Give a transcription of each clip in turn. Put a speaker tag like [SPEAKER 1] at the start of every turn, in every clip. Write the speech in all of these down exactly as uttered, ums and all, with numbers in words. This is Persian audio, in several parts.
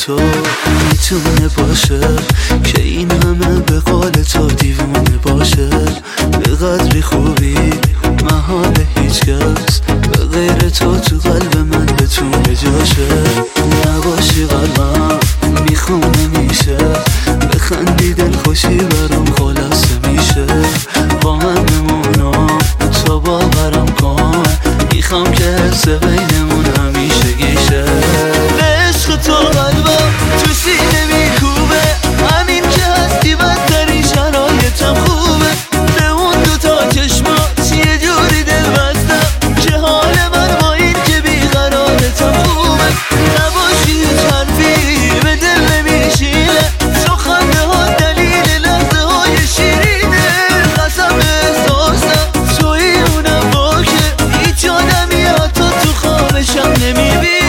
[SPEAKER 1] تو میتونه باشه که این همه به قول تو دیوونه باشه. به قدری خوبی محال هیچ کس به غیر تو تو قلب من بتونه جاشه. نباشی قلبم میخوام نمیشه، بخندی دل خوشی برام خلاصه میشه. با من بمونم تو باورم کن، میخوام که حس بینمون همیشه گیشه. به عشق تو قلبم تو سینه میکوبه، همین که هستی بدترین شرایطم خوبه. به اون دوتا چشمات یه جوری دل بستم که حال من با این که بیقرارتم خوبه. نباشی هیچ حرفی به دل نمیشینه، سخنه ها دلیل لحظه های شیرینه. قسم احساسم توی اونم با که هیچ آدمی حتی تو خوابشم نمیبینه.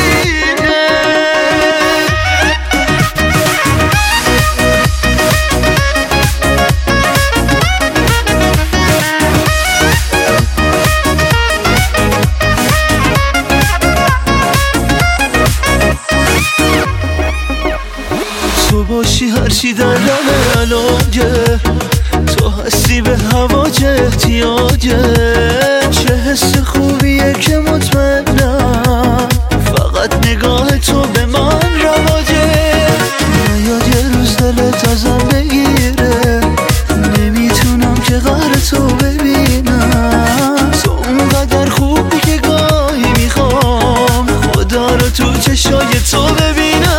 [SPEAKER 1] تو باشی هرچی در راه علاجه، تو هستی به هوا چه احتیاجه. چه حس خوبیه که مطمئنم فقط نگاه تو به من رواجه. نیاد یه روز دلت ازم بگیره، نمیتونم که قهر تو ببینم. تو اونقدر خوبی که گاهی میخوام خدا رو تو چشای تو ببینم.